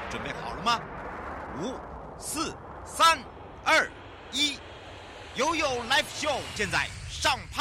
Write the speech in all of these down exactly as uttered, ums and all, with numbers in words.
准备好了吗？五、四、三、二、一，悠悠 Live Show 现在上拍。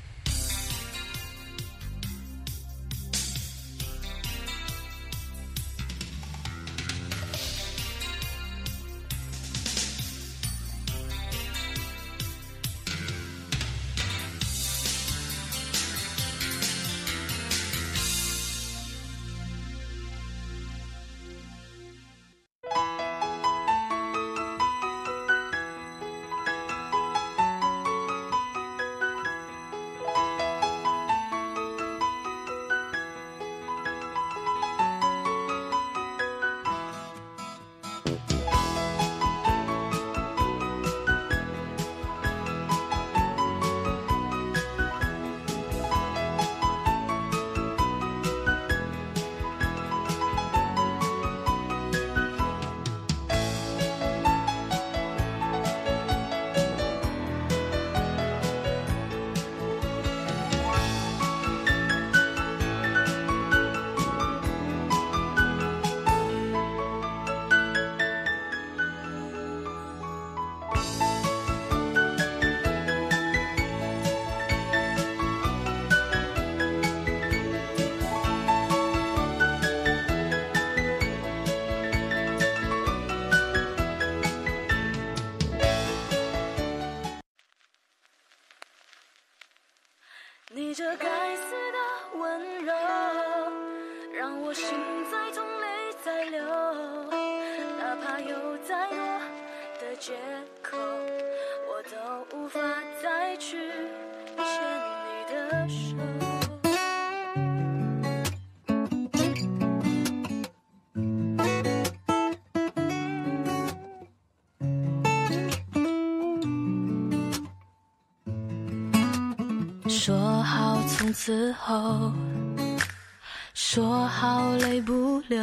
你这该死的温柔，让我心在痛，泪在流，哪怕有再多的借口，我都无法再去牵你的手。说好从此后，说好泪不流，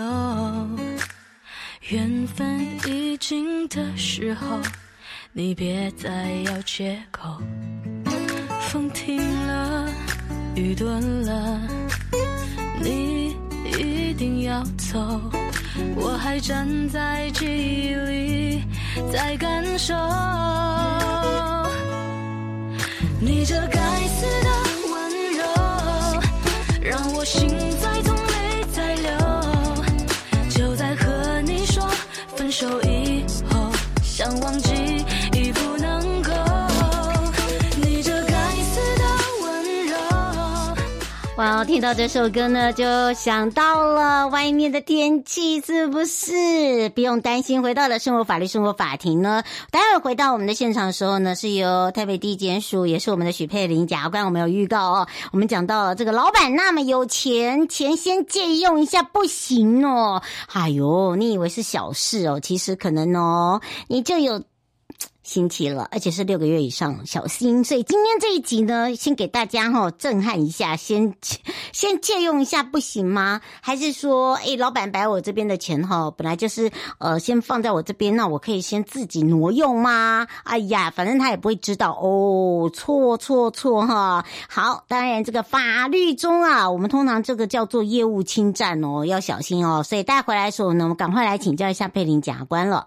缘分已尽的时候，你别再要借口。风停了，雨顿了，你一定要走，我还站在记忆里在感受。你这该死的温柔，让我心在痛，泪在流，就在和你说分手以后，想忘记已不能够。你这该死的温柔。 哇，听到这首歌呢，就想到了外面的天气，是不是？不用担心。回到了生活法律生活法庭呢，待会儿回到我们的现场的时候呢，是由台北地检署，也是我们的许佩玲检察官，我们有预告哦。我们讲到了这个老板那么有钱，钱先借用一下不行哦。哎呦，你以为是小事哦，其实可能哦，你就有星期了，而且是六个月以上，小心。所以今天这一集呢，先给大家哈、哦、震撼一下，先先借用一下不行吗？还是说，哎，老板摆我这边的钱哈、哦，本来就是呃先放在我这边，那我可以先自己挪用吗？哎呀，反正他也不会知道哦，错错错哈。好，当然这个法律中啊，我们通常这个叫做业务侵占哦，要小心哦。所以带回来的时候呢，我们赶快来请教一下佩玲检察官了。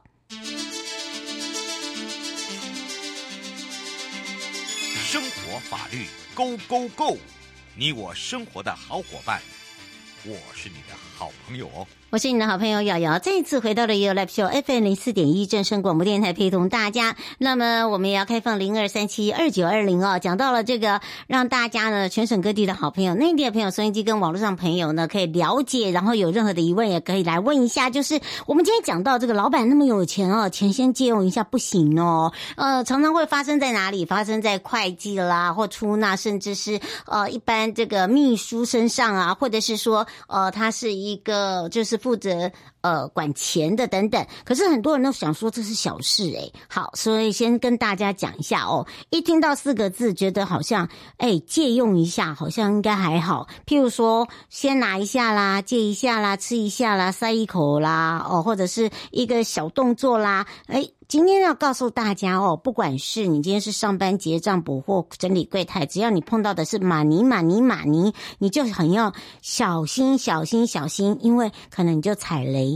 生活法律 Go Go Go， 你我生活的好伙伴，我是你的好朋友哦。 我是你的好朋友瑶瑶，再一次回到了也有 Live Show F M 零四点一正声广播电台，陪同大家。那么我们也要开放零二三七二九二零哦，讲到了这个，让大家呢全省各地的好朋友、内地的朋友、收音机跟网络上朋友呢可以了解，然后有任何的疑问也可以来问一下。就是我们今天讲到这个老板那么有钱哦，钱先借用一下不行哦。呃，常常会发生在哪里？发生在会计啦，或出纳，甚至是呃一般这个秘书身上啊，或者是说呃他是一个就是负责呃管钱的等等。可是很多人都想说这是小事诶。好，所以先跟大家讲一下哦。一听到四个字，觉得好像诶借用一下好像应该还好，譬如说先拿一下啦，借一下啦，吃一下啦，塞一口啦，哦，或者是一个小动作啦，诶今天要告诉大家哦，不管是你今天是上班结账补货整理柜台，只要你碰到的是马尼马尼马尼，你就很要小心小心小心，因为可能你就踩雷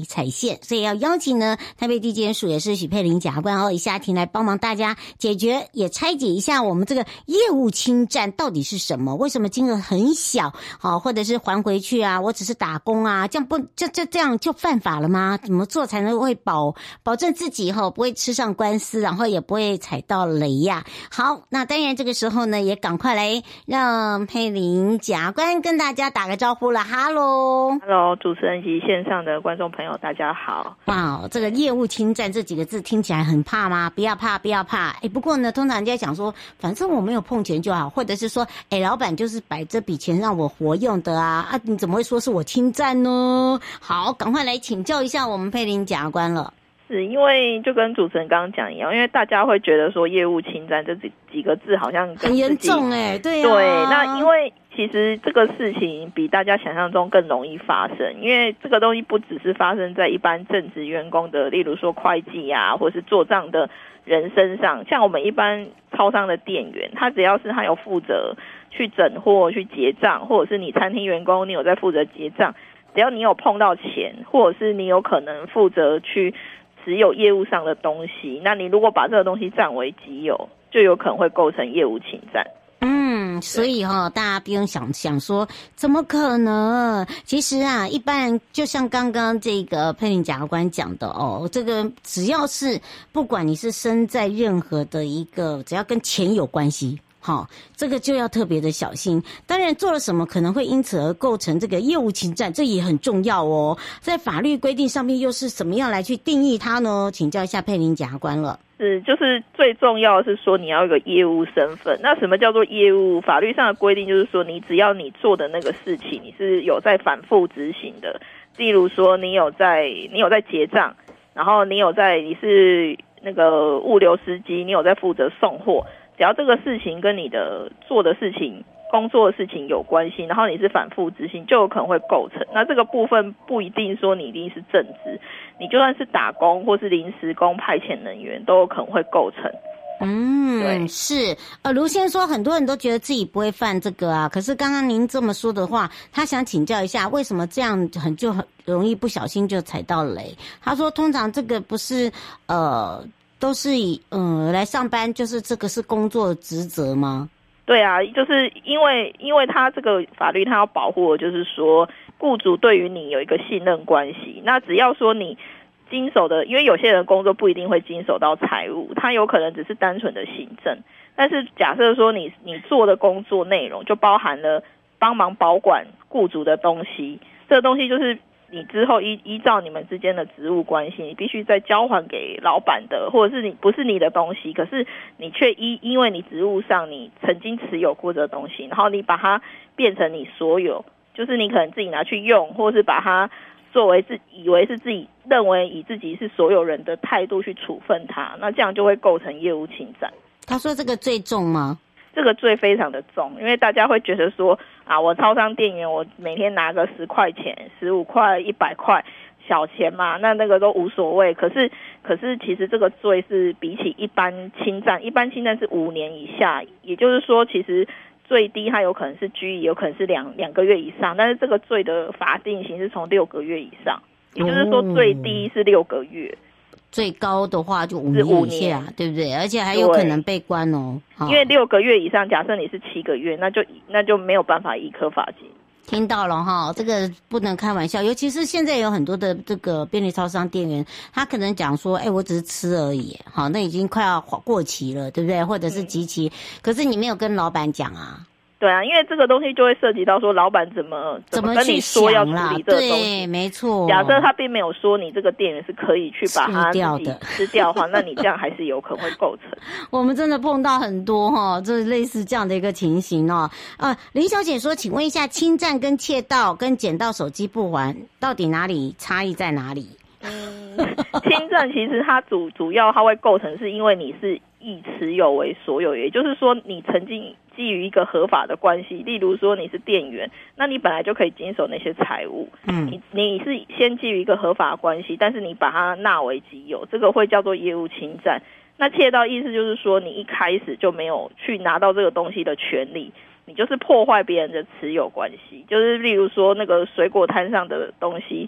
踩线，所以要邀请呢台北地检署也是许佩玲检察官哦，以下庭来帮忙大家解决，也拆解一下我们这个业务侵占到底是什么？为什么金额很小？好，或者是还回去啊？我只是打工啊，这样不这这这样就犯法了吗？怎么做才能会保保证自己哈、哦、不会吃上官司，然后也不会踩到雷呀、啊？好，那当然这个时候呢，也赶快来让佩玲检察官跟大家打个招呼了。哈喽， 哈喽，主持人及线上的观众朋友，大家好。 哇，这个业务侵占这几个字听起来很怕吗？不要怕，不要怕。哎，不过呢，通常人家讲说，反正我没有碰钱就好，或者是说，哎，老板就是摆这笔钱让我活用的啊，啊，你怎么会说是我侵占呢？好，赶快来请教一下我们佩玲检察官了。 是因为就跟主持人刚刚讲一样，因为大家会觉得说业务侵占这几几个字好像很严重哎、欸，对啊。 对，那因为其实这个事情比大家想象中更容易发生，因为这个东西不只是发生在一般正职员工的，例如说会计啊，或是做账的人身上。像我们一般超商的店员，他只要是他有负责去整货、去结账，或者是你餐厅员工你有在负责结账，只要你有碰到钱，或者是你有可能负责去持有业务上的东西，那你如果把这个东西占为己有，就有可能会构成业务侵占。 嗯，所以哈、哦，大家不用想想说怎么可能？其实啊，一般人就像刚刚这个佩玲检察官讲的哦，这个只要是不管你是身在任何的一个，只要跟钱有关系。好，这个就要特别的小心。当然，做了什么可能会因此而构成这个业务侵占，这也很重要哦。在法律规定上面又是怎么样来去定义它呢？请教一下佩玲检察官了。 是，就是最重要的是说你要有一个业务身份。那什么叫做业务？法律上的规定就是说，你只要你做的那个事情，你是有在反复执行的。例如说，你有在你有在结账，然后你有在你是那个物流司机，你有在负责送货。只要这个事情跟你的做的事情、工作的事情有关系，然后你是反复执行，就有可能会构成。那这个部分不一定说你一定是正职，你就算是打工或是临时工、派遣人员，都有可能会构成。 嗯，是。呃，卢先说，很多人都觉得自己不会犯这个啊，可是刚刚您这么说的话，他想请教一下，为什么这样很就很容易不小心就踩到雷？他说，通常这个不是呃。都是以嗯来上班，就是这个是工作职责吗？ 对啊，就是因为因为他这个法律他要保护的就是说雇主对于你有一个信任关系。那只要说你经手的，因为有些人工作不一定会经手到财务，他有可能只是单纯的行政。但是假设说你你做的工作内容就包含了帮忙保管雇主的东西，这个东西就是你之后依依照你们之间的职务关系，你必须再交还给老板的，或者是你不是你的东西，可是你却依因为你职务上你曾经持有过这个东西，然后你把它变成你所有，就是你可能自己拿去用，或是把它作为自以为是自己认为以自己是所有人的态度去处分它，那这样就会构成业务侵占。 他说这个最重吗？ 这个罪非常的重，因为大家会觉得说啊，我超商店员，我每天拿个十块钱、十五块、一百块，小钱嘛，那那个都无所谓。可是，可是其实这个罪是比起一般侵占，一般侵占是五年以下，也就是说，其实最低它有可能是拘役，有可能是两两个月以上，但是这个罪的法定刑是从六个月以上，也就是说最低是六个月。 最高的话就五年以下，对不对？而且还有可能被关哦。 因为六个月以上，假设你是七个月，那就那就没有办法依科罚金。 听到了哈，这个不能开玩笑，尤其是现在有很多的这个便利超商店员，他可能讲说，哎，我只是吃而已，好，那已经快要过期了，对不对？或者是集期，嗯、可是你没有跟老板讲啊。 对啊，因为这个东西就会涉及到说，老板怎么怎么跟你说要处理这个东西。 对，没错。 假设他并没有说你这个店员是可以去把它掉的吃掉的话，那你这样还是有可能会构成。 我们真的碰到很多哈、哦，这类似这样的一个情形哦。呃，林小姐说，请问一下，侵占跟窃盗跟捡到手机不还，到底哪里差异在哪里？ 嗯，侵占其实它主主要它会构成是因为你是以持有为所有，也就是说你曾经基于一个合法的关系，例如说你是店员，那你本来就可以经手那些财物，嗯，你你是先基于一个合法的关系，但是你把它纳为己有，这个会叫做业务侵占。那窃盗意思就是说你一开始就没有去拿到这个东西的权利，你就是破坏别人的持有关系，就是例如说那个水果摊上的东西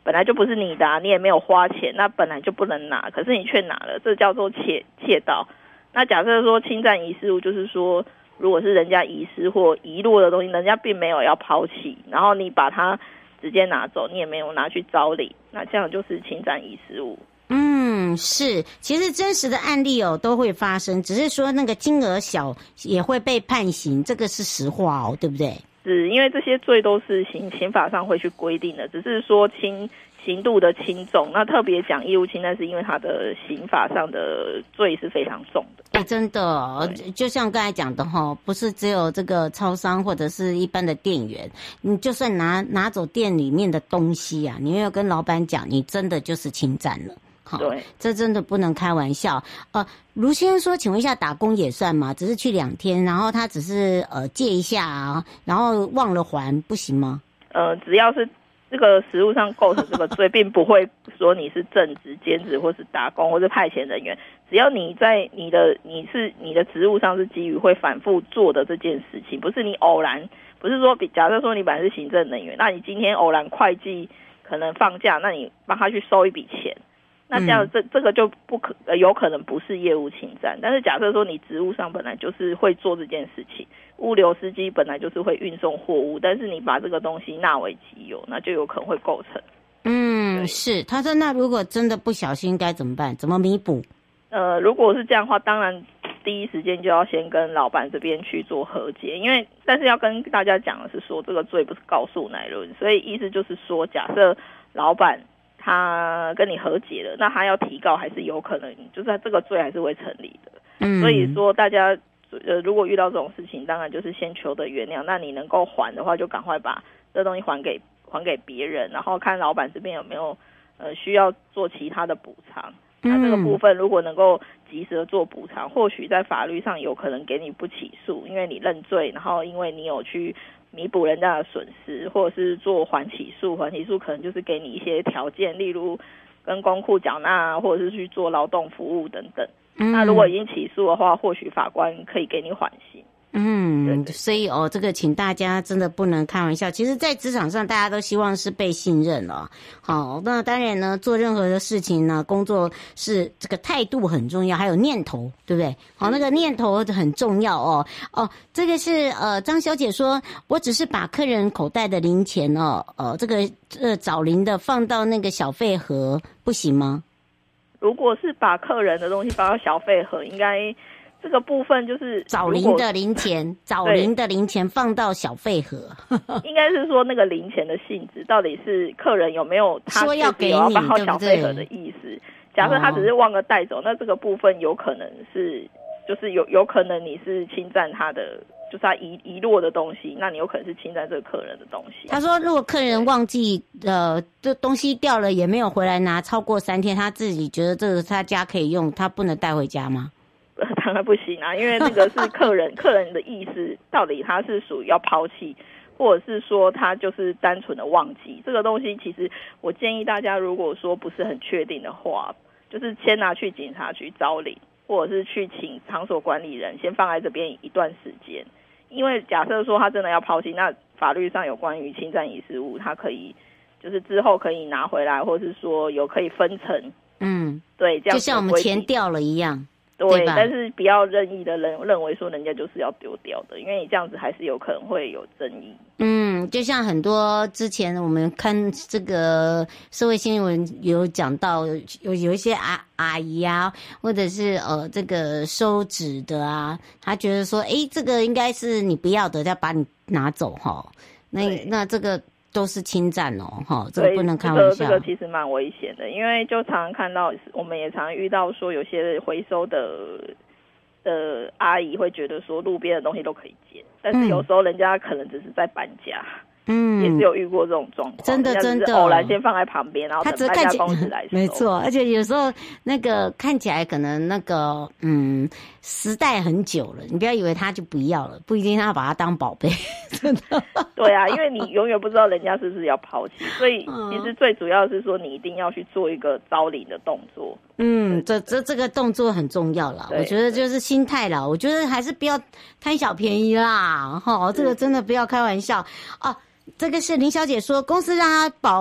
本来就不是你的啊，你也没有花钱，那本来就不能拿，可是你却拿了，这叫做窃窃盗。那假设说侵占遗失物，就是说如果是人家遗失或遗落的东西，人家并没有要抛弃，然后你把它直接拿走，你也没有拿去招领，那这样就是侵占遗失物。 嗯，是，其实真实的案例哦都会发生，只是说那个金额小也会被判刑，这个是实话哦，对不对？ 是，因为这些罪都是刑刑法上会去规定的，只是说轻刑度的轻重。那特别讲业务侵占，是因为它的刑法上的罪是非常重的。 哎，真的，就像刚才讲的哈，不是只有这个超商或者是一般的店员，你就算拿拿走店里面的东西啊，你没有跟老板讲，你真的就是侵占了。好， 对， 这真的不能开玩笑。呃，卢先生说，请问一下，打工也算吗？只是去两天，然后他只是呃借一下啊，然后忘了还，不行吗？ 呃，只要是这个实务上构成这个罪，并不会说你是正职、兼职，或是打工，或是派遣人员。只要你在你的你是你的职务上是基于会反复做的这件事情，不是你偶然，不是说比假设说你本来是行政人员，那你今天偶然会计可能放假，那你帮他去收一笔钱。那这样这这个就不可、呃、有可能不是业务侵占，但是假设说你职务上本来就是会做这件事情，物流司机本来就是会运送货物，但是你把这个东西纳为己有，那就有可能会构成。 嗯，是。他说那如果真的不小心该怎么办？怎么弥补？ 呃，如果是这样的话，当然第一时间就要先跟老板这边去做和解，因为但是要跟大家讲的是说，这个罪不是告诉乃论，所以意思就是说，假设老板他跟你和解了，那他要提告还是有可能，就是这个罪还是会成立的。 嗯， 所以说大家呃，如果遇到这种事情，当然就是先求得原谅。那你能够还的话，就赶快把这东西还给还给别人，然后看老板这边有没有呃需要做其他的补偿。那这个部分如果能够及时的做补偿，或许在法律上有可能给你不起诉，因为你认罪，然后因为你有去弥补人家的损失，或者是做缓起诉，缓起诉可能就是给你一些条件，例如跟公库缴纳，或者是去做劳动服务等等。嗯、那如果已经起诉的话，或许法官可以给你缓刑。 嗯， 对对， 所以哦，这个请大家真的不能开玩笑。其实，在职场上，大家都希望是被信任了。好，那当然呢，做任何的事情呢，工作是这个态度很重要，还有念头，对不对？好，那个念头很重要哦。哦，这个是呃，张小姐说，我只是把客人口袋的零钱哦，呃，这个呃找零的放到那个小费盒，不行吗？ 如果是把客人的东西放到小费盒，应该这个部分就是找零的零钱，找零的零钱放到小费盒。 应该是说那个零钱的性质，到底是客人有没有他说要给你要放到小费盒的意思？假设他只是忘了带走，哦、那这个部分有可能是，就是有有可能你是侵占他的。就是他遗遗落的东西，那你有可能是侵占这个客人的东西。 他说，如果客人忘记呃，这东西掉了也没有回来拿，超过三天，他自己觉得这个他家可以用，他不能带回家吗？ 呃，当然不行啊，因为那个是客人客人的意思，到底他是属于要抛弃，或者是说他就是单纯的忘记这个东西。其实我建议大家，如果说不是很确定的话，就是先拿去警察局招领，或者是去请场所管理人先放在这边一段时间。因为假设说他真的要抛弃，那法律上有关于侵占遗失物，他可以就是之后可以拿回来，或是说有可以分成， 嗯， 对，这样就像我们钱掉了一样， 对， 对吧？ 但是不要任意的认认为说人家就是要丢掉的，因为你这样子还是有可能会有争议。 嗯，就像很多之前我们看这个社会新闻有讲到，有有一些阿阿姨啊，或者是呃这个收纸的啊，他觉得说，诶，这个应该是你不要的，要把你拿走哈。那那这个都是侵占哦，哈，这个不能开玩笑。 这个这个其实蛮危险的，因为就常常看到，我们也常常遇到说，有些回收的的阿姨会觉得说，路边的东西都可以捡，但是有时候人家可能只是在搬家。嗯，也是有遇过这种状况， 真的真的， 偶然先放在旁边，然后等搬家公司来收。 没错，而且有时候那个看起来可能那个嗯时代很久了，你不要以为他就不要了，不一定他要把它当宝贝，真的。 对啊，因为你永远不知道人家是不是要抛弃，所以其实最主要是说你一定要去做一个招领的动作。 嗯，这这这个动作很重要啦，我觉得就是心态啦，我觉得还是不要贪小便宜啦，哈，这个真的不要开玩笑啊。这个是林小姐说，公司让她保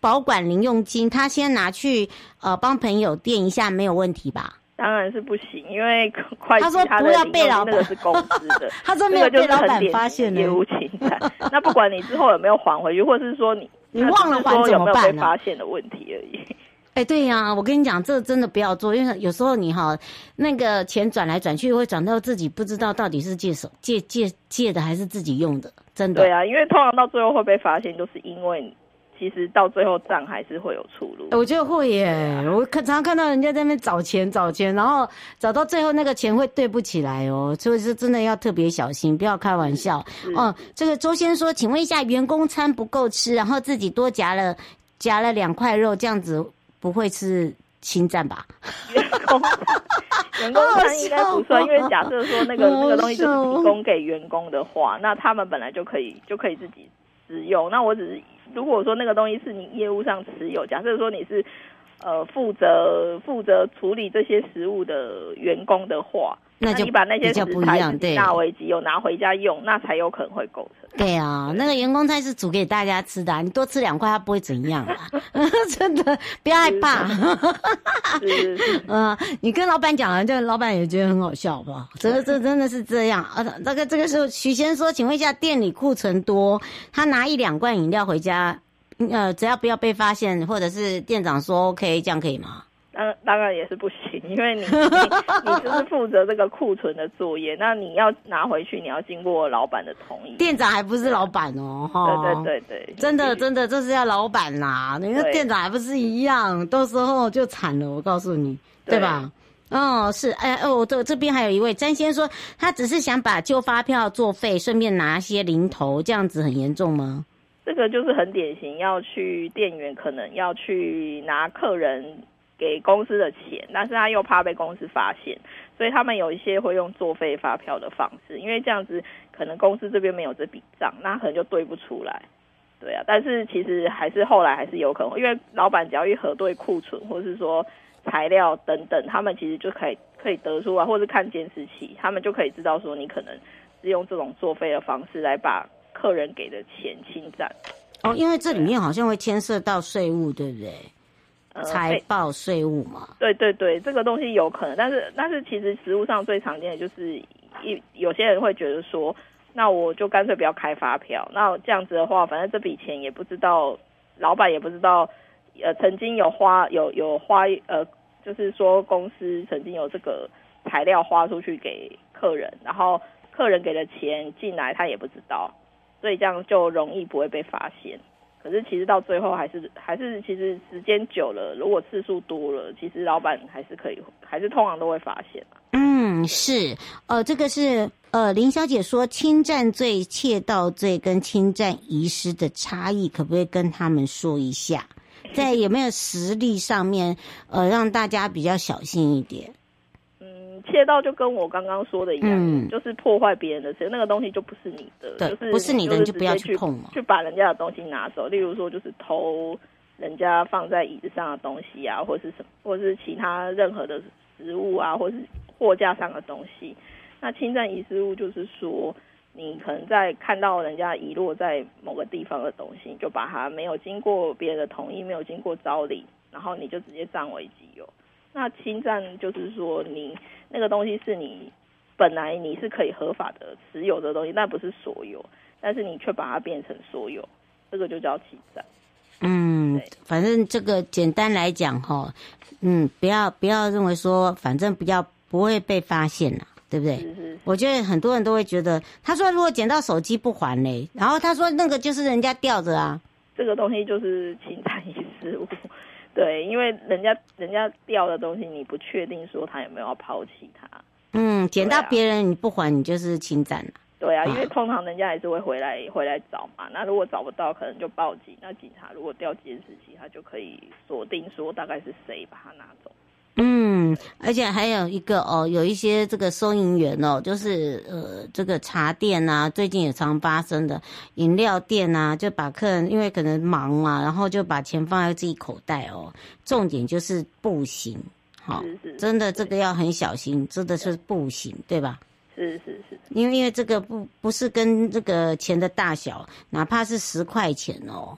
保管零用金，他先拿去呃帮朋友垫一下，没有问题吧？ 当然是不行，因为会计他说不要被老板， 那个是公司的， 他说没有被老板发现业务侵占。那不管你之后有没有还回去，或是说你你忘了还怎么办呢？ 有没有被发现的问题而已。 哎，对呀、啊，我跟你讲，这真的不要做，因为有时候你哈那个钱转来转去，会转到自己不知道到底是借手借借借的还是自己用的，真的。 对啊，因为通常到最后会被发现，就是因为其实到最后账还是会有出入。 我觉得会耶，啊、我常常看到人家在那边找钱找钱，然后找到最后那个钱会对不起来哦，所以是真的要特别小心，不要开玩笑。哦，这个周先说，请问一下，员工餐不够吃，然后自己多夹了夹了两块肉，这样子不会是侵占吧？ 员工员工餐应该不算，因为假设说那个那个东西就是提供给员工的话，那他们本来就可以就可以自己使用。那我只是如果说那个东西是你业务上持有，假设说你是呃负责负责处理这些食物的员工的话， 那就你把那些食材纳为己有拿回家用，那才有可能会构成。 对啊，那个员工餐是煮给大家吃的、啊，你多吃两块，它不会怎样啊！真的，不要害怕。 是是是。 嗯，你跟老板讲了，这个老板也觉得很好笑，好不好？这个这真的是这样啊！这个这个时候，许先说，请问一下，店里库存多，他拿一两罐饮料回家，呃，只要不要被发现，或者是店长说 OK， 这样可以吗？ 当当然也是不行，因为你你你就是负责这个库存的作业，那你要拿回去，你要经过老板的同意。 店长还不是老板哦，哈。 对对对对， 真的真的，这是要老板啦。你跟店长还不是一样，到时候就惨了，我告诉你，对吧？哦，是，哎哦，这这边还有一位詹先说，他只是想把旧发票作废，顺便拿些零头，这样子很严重吗？ 这个就是很典型，要去店员可能要去拿客人给公司的钱，但是他又怕被公司发现，所以他们有一些会用作废发票的方式，因为这样子可能公司这边没有这笔账，那可能就对不出来。对啊，但是其实还是后来还是有可能，因为老板只要一核对库存或是说材料等等，他们其实就可以可以得出来，或是看监视器，他们就可以知道说你可能是用这种作废的方式来把客人给的钱侵占。 哦，因为这里面好像会牵涉到税务，对不对？财报税务嘛， 对对对，这个东西有可能，但是但是其实实务上最常见的就是一有些人会觉得说，那我就干脆不要开发票，那这样子的话，反正这笔钱也不知道，老板也不知道，呃，曾经有花有有花呃，就是说公司曾经有这个材料花出去给客人，然后客人给的钱进来他也不知道，所以这样就容易不会被发现。可是其实到最后还是还是其实时间久了，如果次数多了，其实老板还是可以，还是通常都会发现。 嗯，是，呃，这个是呃林小姐说侵占罪、窃盗罪跟侵占遗失的差异，可不可以跟他们说一下？在有没有实力上面，呃，让大家比较小心一点？ 窃盗就跟我刚刚说的一样，嗯、就是破坏别人的事，那个东西就不是你的， 对， 就是不是你的你就不要去碰嘛， 去把人家的东西拿走。例如说，就是偷人家放在椅子上的东西啊，或是什么，或是其他任何的食物啊，或是货架上的东西。那侵占遗失物就是说，你可能在看到人家遗落在某个地方的东西，你就把它没有经过别人的同意，没有经过招领，然后你就直接占为己有。那侵占就是说，你那个东西是你本来你是可以合法的持有的东西，但不是所有，但是你却把它变成所有，这个就叫侵占。 嗯，反正这个简单来讲哈，嗯，不要不要认为说，反正不要不会被发现啦，对不对？ 是是是。 我觉得很多人都会觉得，他说如果捡到手机不还嘞，然后他说那个就是人家吊着啊， 这个东西就是侵占遗失物。对，因为人家人家掉的东西，你不确定说他有没有要抛弃它。嗯， 捡到别人你不还，你就是侵占了。 对啊，因为通常人家还是会回来回来找嘛。那如果找不到，可能就报警。那警察如果调监视器，他就可以锁定说大概是谁把它拿走。 嗯，而且还有一个哦，有一些这个收银员哦，就是呃，这个茶店啊，最近也常发生的饮料店啊，就把客人因为可能忙嘛，然后就把钱放在自己口袋哦。重点就是不行，好、哦，真的这个要很小心，真的是不行，对吧？ 是是是， 因为因为这个不不是跟这个钱的大小，哪怕是十块钱哦。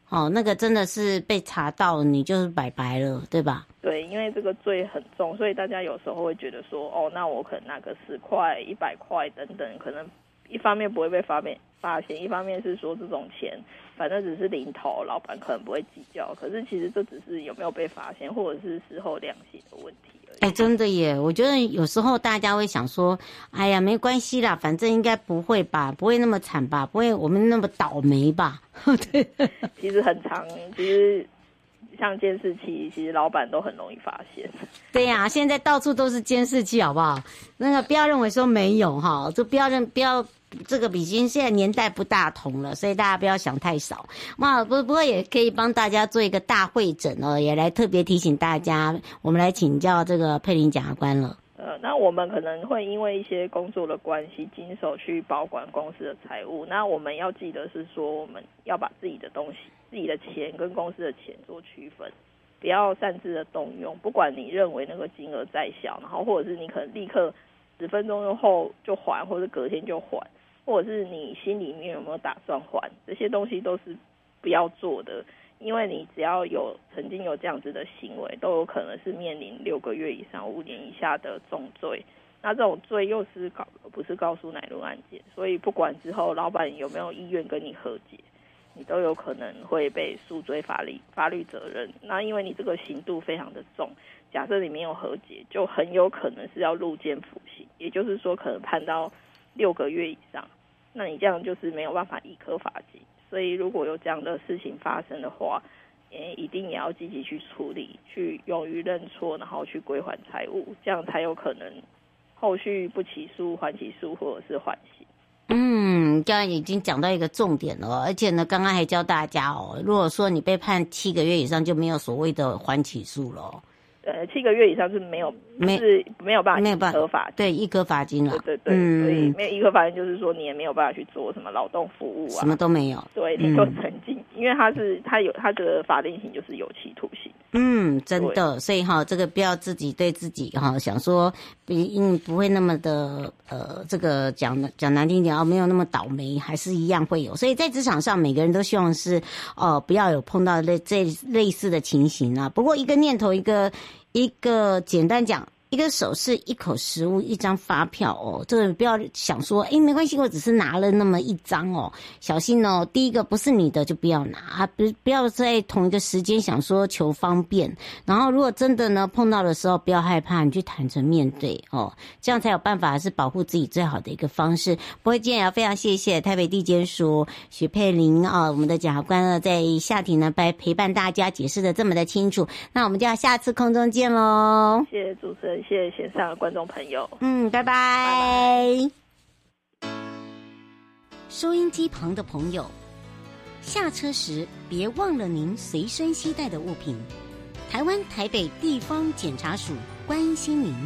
哦，那个真的是被查到你就是拜拜了，对吧？ 对，因为这个罪很重，所以大家有时候会觉得说，哦，那我可能拿个十块、一百块等等，可能一方面不会被发现，发现，一方面是说这种钱反正只是零头，老板可能不会计较。可是其实这只是有没有被发现，或者是事后量刑的问题而已。 哎，真的耶！我觉得有时候大家会想说，哎呀，没关系啦，反正应该不会吧，不会那么惨吧，不会我们那么倒霉吧？对， 其实很长，其实。像监视器，其实老板都很容易发现。 对呀、啊，现在到处都是监视器，好不好？那个不要认为说没有哈，就不要认不要这个，已经现在年代不大同了，所以大家不要想太少。哇，不不过也可以帮大家做一个大会诊哦，也来特别提醒大家，我们来请教这个佩玲检察官了。 呃，那我们可能会因为一些工作的关系，经手去保管公司的财务。那我们要记得是说，我们要把自己的东西、自己的钱跟公司的钱做区分，不要擅自的动用。不管你认为那个金额再小，然后或者是你可能立刻十分钟后就还，或者隔天就还，或者是你心里面有没有打算还，这些东西都是不要做的。因为你只要有曾经有这样子的行为，都有可能是面临六个月以上五年以下的重罪。那这种罪又是告不是告诉乃论案件，所以不管之后老板有没有意愿跟你和解，你都有可能会被诉追法律法律责任。那因为你这个刑度非常的重，假设你没有和解，就很有可能是要入监服刑，也就是说可能判到六个月以上。那你这样就是没有办法易科罚金。所以如果有这样的事情发生的话，也一定也要积极去处理，去勇于认错，然后去归还财物，这样才有可能后续不起诉、缓起诉或者是缓刑。 嗯，刚刚已经讲到一个重点了，而且呢，刚刚还教大家哦，如果说你被判七个月以上，就没有所谓的缓起诉了。 呃，七个月以上是没有，是没有办法， 没有办法合法， 对，一科罚金了， 对对对，嗯、所以没有一科罚金，就是说你也没有办法去做什么劳动服务啊， 什么都没有， 对，你就沉浸、嗯，因为他是他有他的法定刑就是有期徒刑。 嗯，真的，所以哈，这个不要自己对自己哈想说，嗯，不会那么的呃，这个讲讲难听一点啊，没有那么倒霉，还是一样会有。所以在职场上，每个人都希望是呃，不要有碰到类这类似的情形啊。不过一个念头，一个一个简单讲。一个手势，一口食物，一张发票哦，这个不要想说，哎，没关系，我只是拿了那么一张哦，小心哦。第一个不是你的就不要拿，不不要在同一个时间想说求方便。然后如果真的呢碰到的时候，不要害怕，你去坦诚面对哦，这样才有办法是保护自己最好的一个方式。不过今天也要非常谢谢台北地检署许佩玲啊，我们的检察官呢在下庭呢陪陪伴大家解释的这么的清楚，那我们就要下次空中见喽。 谢谢主持人。谢谢线上的观众朋友， 嗯，拜拜。 拜拜。 收音机旁的朋友，下车时别忘了您随身携带的物品。台湾台北地方检察署关心您。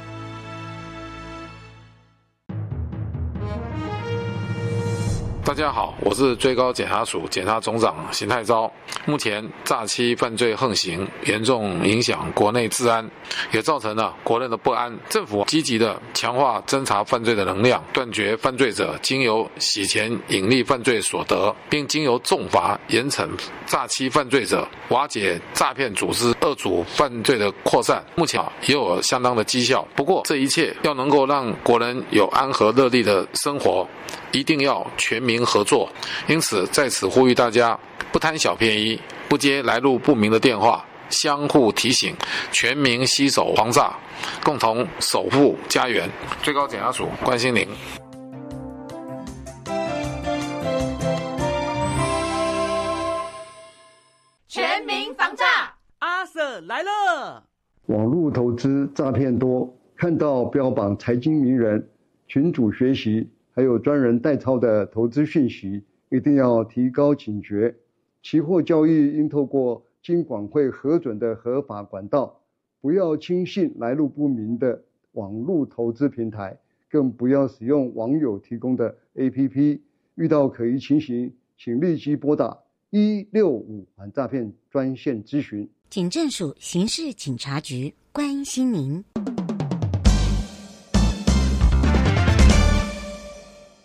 大家好，我是最高检察署检察总长邢泰钊。目前诈欺犯罪横行，严重影响国内治安，也造成了国人的不安。政府积极的强化侦查犯罪的能量，断绝犯罪者经由洗钱隐匿犯罪所得，并经由重罚严惩诈欺犯罪者，瓦解诈骗组织，遏阻犯罪的扩散。目前也有相当的绩效。不过这一切要能够让国人有安和乐利的生活，一定要全民合作。因此在此呼吁大家，不贪小便宜，不接来路不明的电话，相互提醒，全民携手防诈，共同守护家园。最高检察署关心您。 全民防诈，阿 Sir 来了。 网络投资诈骗多，看到标榜财经名人、群组学习还有专人代操的投资讯息，一定要提高警觉。期货交易应透过金管会核准的合法管道，不要轻信来路不明的网络投资平台，更不要使用网友提供的 A P P。遇到可疑情形，请立即拨打一六五反诈骗专线咨询。 警政署刑事警察局关心您。